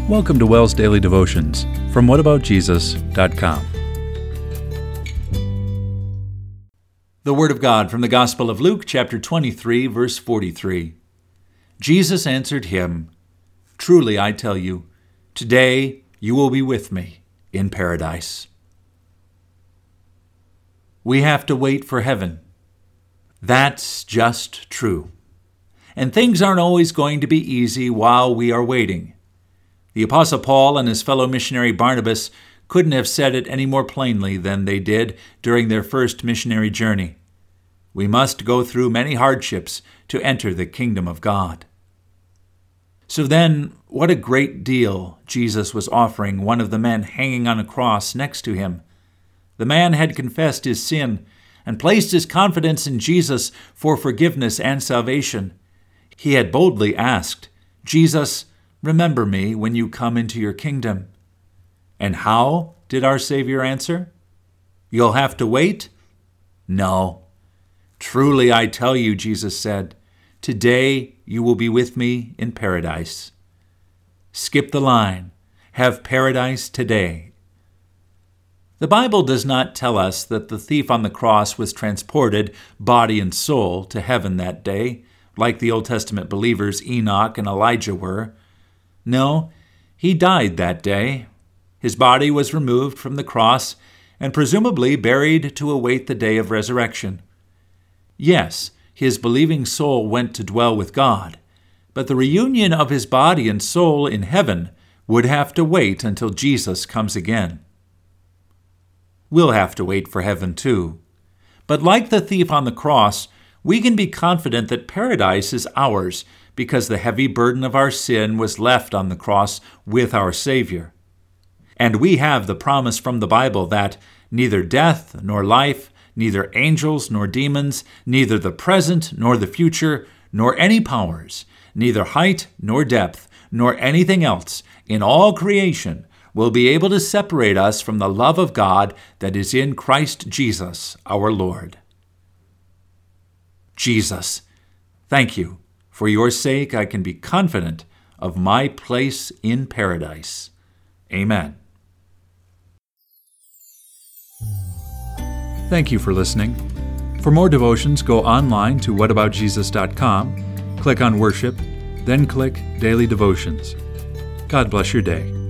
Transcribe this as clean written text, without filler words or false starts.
Welcome to WELL's Daily Devotions from whataboutjesus.com. The Word of God from the Gospel of Luke, chapter 23, verse 43. Jesus answered him, "Truly I tell you, today you will be with me in paradise." We have to wait for heaven. That's just true. And things aren't always going to be easy while we are waiting. The Apostle Paul and his fellow missionary Barnabas couldn't have said it any more plainly than they did during their first missionary journey. We must go through many hardships to enter the kingdom of God. So then, what a great deal Jesus was offering one of the men hanging on a cross next to him. The man had confessed his sin and placed his confidence in Jesus for forgiveness and salvation. He had boldly asked, "Jesus, remember me when you come into your kingdom." And how did our Savior answer? "You'll have to wait?" "No. Truly I tell you," Jesus said, "today you will be with me in paradise." Skip the line. Have paradise today. The Bible does not tell us that the thief on the cross was transported, body and soul, to heaven that day, like the Old Testament believers Enoch and Elijah were. No, he died that day. His body was removed from the cross and presumably buried to await the day of resurrection. Yes, his believing soul went to dwell with God, but the reunion of his body and soul in heaven would have to wait until Jesus comes again. We'll have to wait for heaven too. But like the thief on the cross, we can be confident that paradise is ours because the heavy burden of our sin was left on the cross with our Savior. And we have the promise from the Bible that neither death nor life, neither angels nor demons, neither the present nor the future, nor any powers, neither height nor depth, nor anything else in all creation will be able to separate us from the love of God that is in Christ Jesus our Lord. Jesus, thank you. For your sake, I can be confident of my place in paradise. Amen. Thank you for listening. For more devotions, go online to whataboutjesus.com, click on Worship, then click Daily Devotions. God bless your day.